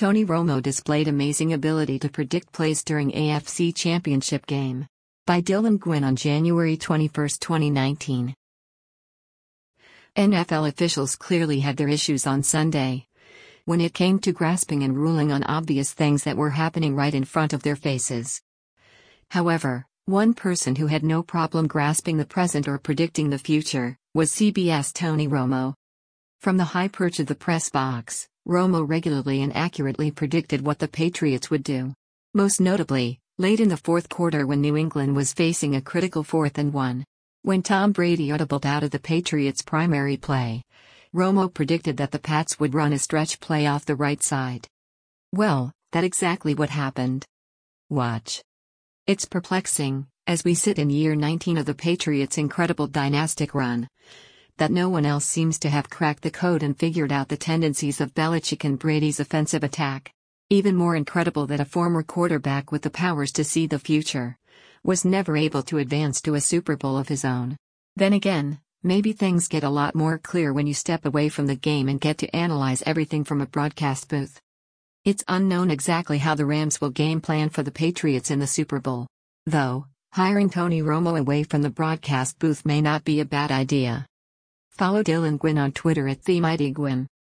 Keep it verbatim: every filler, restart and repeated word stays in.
Tony Romo displayed amazing ability to predict plays during A F C Championship game. By Dylan Gwynn on January twenty-first, twenty nineteen. N F L officials clearly had their issues on Sunday when it came to grasping and ruling on obvious things that were happening right in front of their faces. However, one person who had no problem grasping the present or predicting the future was C B S Tony Romo. From the high perch of the press box, Romo regularly and accurately predicted what the Patriots would do. Most notably, late in the fourth quarter when New England was facing a critical fourth and one. When Tom Brady audibled out of the Patriots' primary play, Romo predicted that the Pats would run a stretch play off the right side. Well, that's exactly what happened. Watch. It's perplexing, as we sit in year nineteen of the Patriots' incredible dynastic run, that no one else seems to have cracked the code and figured out the tendencies of Belichick and Brady's offensive attack. Even more incredible that a former quarterback with the powers to see the future was never able to advance to a Super Bowl of his own. Then again, maybe things get a lot more clear when you step away from the game and get to analyze everything from a broadcast booth. It's unknown exactly how the Rams will game plan for the Patriots in the Super Bowl. Though, hiring Tony Romo away from the broadcast booth may not be a bad idea. Follow Dylan Gwynn on Twitter at TheMightyGwynn.